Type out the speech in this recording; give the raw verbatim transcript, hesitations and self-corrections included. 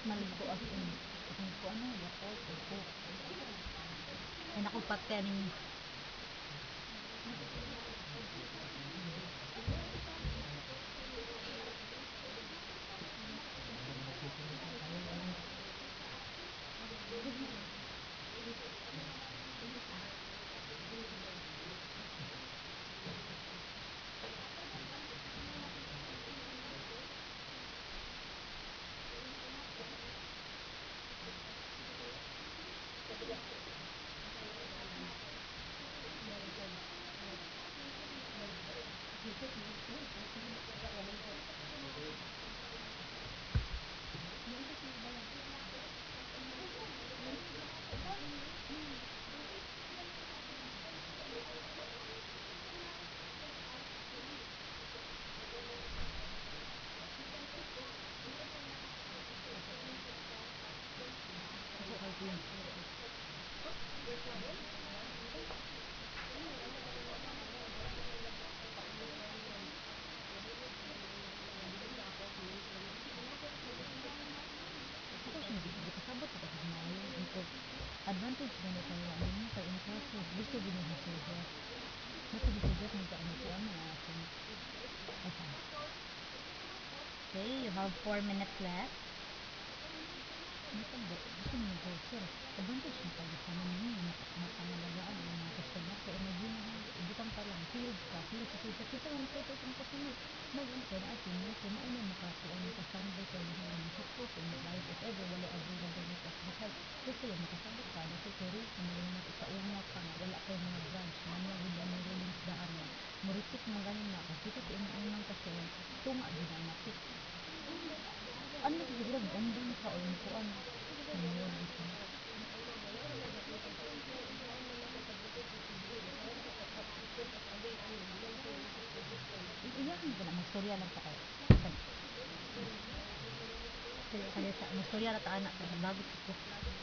Maligko as in. Kung ko ano, yapot, ko. Ay naku, pati aning kasabot ko kasi na advantage na nito yung ano mo sa in-process gusto din yung masugat masugat mo sa ano ko ano asin asa okay you have four minutes left matabo gusto mo go sir advantage na pag sa namin yung makangalagaan yung mga customer kaya imagine mo butang pa lang field ka field sa field sa kita ang photo ng customer mag-ano ka na atin mo kung ano makakuha mo ka standby ka na yung support yung mag-live if ever wala available na kas bakal gusto yung makasabot ka na siguro kung may sa una pa nga wala kayo mga branch na mga hindi may rolling daan na mo-repeat mo ganin na kasi kita yung unang customer tunga din ang napit ano siguro mag-undang ka o yung kuan senior dito iyahan ko na magstorya lang ta kayo kaya kaya sa magstorya na ta anak bago ko